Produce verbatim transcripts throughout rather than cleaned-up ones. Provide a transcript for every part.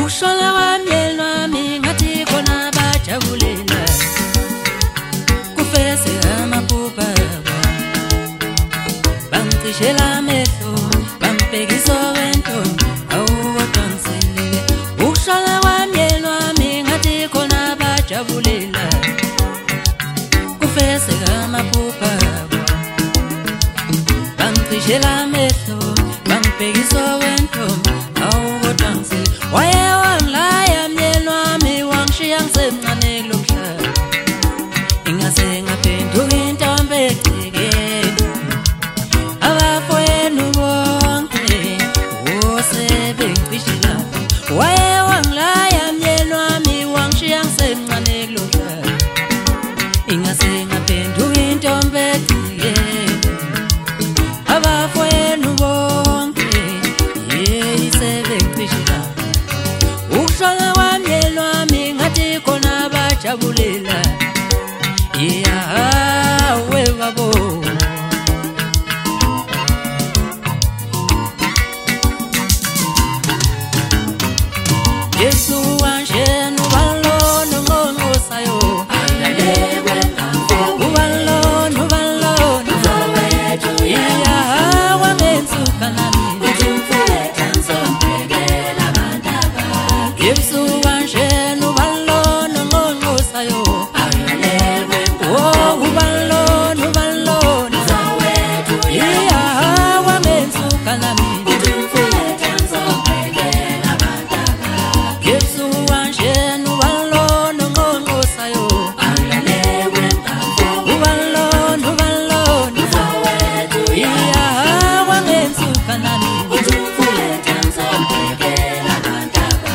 Ushona wami wami ngathi khona bajabulela kufese amaphupha bangishela amehlo bambhekiso wento awuqansile. Ushona wami wami ngathi khona bajabulela kufese amaphupha bangishela amehlo bambhekiso wento awuqansile. Waye wangilaya myeni wami wangishiya ngisemncane kulo mhlaba ingase ngaphenduka intombi egcekeni abafowenu bonke osebengishila. Waye wangilaya myeni wami wangishiya ngisemncane kulo mhlaba ingase ngaphenduka intombi egcekeni abafowenu bonke yeyisebengishila. Ushona wami wami ngathi khona bajabulela yeah we babo. Yesu wanjenu balonu ngongosayo alalewe ngamfo balonu balonu zawethu yeah wamenzuka nami utumfetha ngizombhekela abantaba. Yesu wanjenu balonu ngongosayo alalewe oh balonu balonu zawethu yeah wamenzuka nami utumfetha ngizombhekela abantaba. Yesu wanjenu balonu ngongosayo alalewe ngamfo balonu balonu zawethu yeah wamenzuka nami utumfetha ngizombhekela abantaba.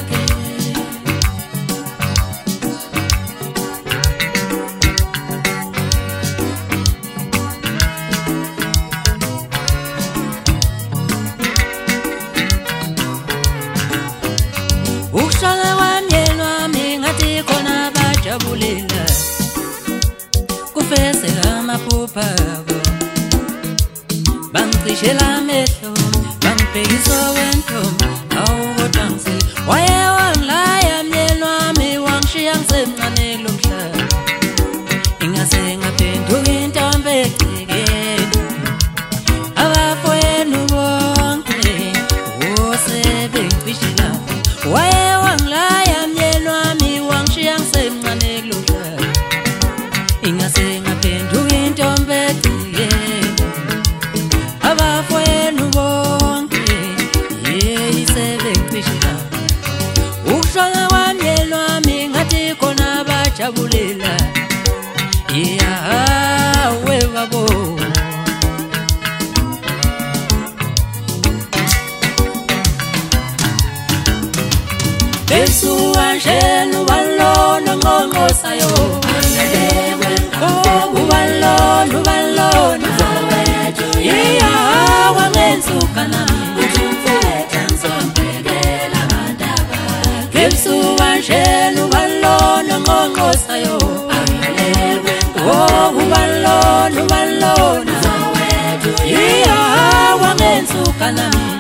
Ushona wami wami ngathi khona bajabulela kufese amaphupha bangishela amehlo bambhekiso wento awuqansile. Waye wangilaya myeni wami wangishiya ngisemncane kulo mhlaba ingase ngaphenduka intombi egcekeni abafowenu bonke osebengishila. Waye wangilaya myeni wami wangishiya ngisemncane kulo mhlaba ingase ngaphenduka intombi egcekeni abafowenu bonke yeyisebengishila. Ushona wami wami ngathi khona bajabulela yeah we babo. Yesu wanjenu balonu ngongosayo alalewe oh balonu balonu zawethu yeah wamenzuka nami utumfetha ngizombhekela abantaba. Yesu wanjenu balonu ngongosayo alalewe oh balonu balonu zawethu yeah wamenzuka nami